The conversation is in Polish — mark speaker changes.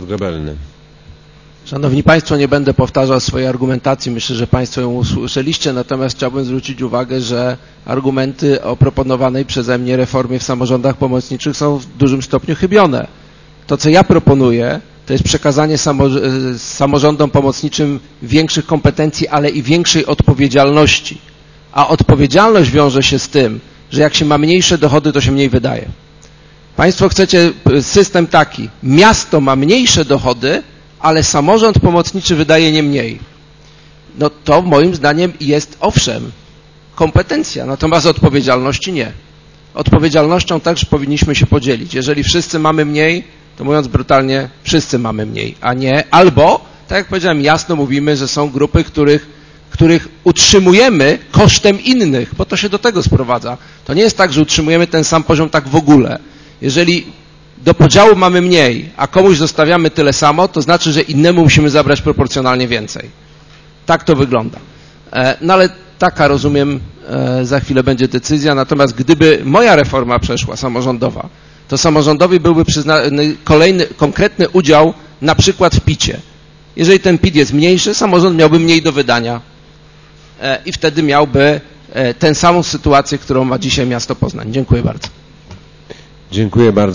Speaker 1: Gebelny.
Speaker 2: Szanowni Państwo, nie będę powtarzał swojej argumentacji, myślę, że Państwo ją usłyszeliście, natomiast chciałbym zwrócić uwagę, że argumenty o proponowanej przeze mnie reformie w samorządach pomocniczych są w dużym stopniu chybione. To, co ja proponuję, to jest przekazanie samorządom pomocniczym większych kompetencji, ale i większej odpowiedzialności. A odpowiedzialność wiąże się z tym, że jak się ma mniejsze dochody, to się mniej wydaje. Państwo chcecie system taki, miasto ma mniejsze dochody, ale samorząd pomocniczy wydaje nie mniej. No to moim zdaniem jest, owszem, kompetencja, natomiast odpowiedzialności nie. Odpowiedzialnością także powinniśmy się podzielić. Jeżeli wszyscy mamy mniej, to mówiąc brutalnie, wszyscy mamy mniej, a nie, albo, tak jak powiedziałem, jasno mówimy, że są grupy, których utrzymujemy kosztem innych, bo to się do tego sprowadza. To nie jest tak, że utrzymujemy ten sam poziom tak w ogóle. Jeżeli do podziału mamy mniej, a komuś zostawiamy tyle samo, to znaczy, że innemu musimy zabrać proporcjonalnie więcej. Tak to wygląda. No ale taka, rozumiem, za chwilę będzie decyzja, natomiast gdyby moja reforma przeszła, samorządowa, to samorządowi byłby przyznany kolejny, konkretny udział na przykład w PIT-cie. Jeżeli ten PIT jest mniejszy, samorząd miałby mniej do wydania i wtedy miałby tę samą sytuację, którą ma dzisiaj miasto Poznań. Dziękuję bardzo.
Speaker 1: Dziękuję bardzo.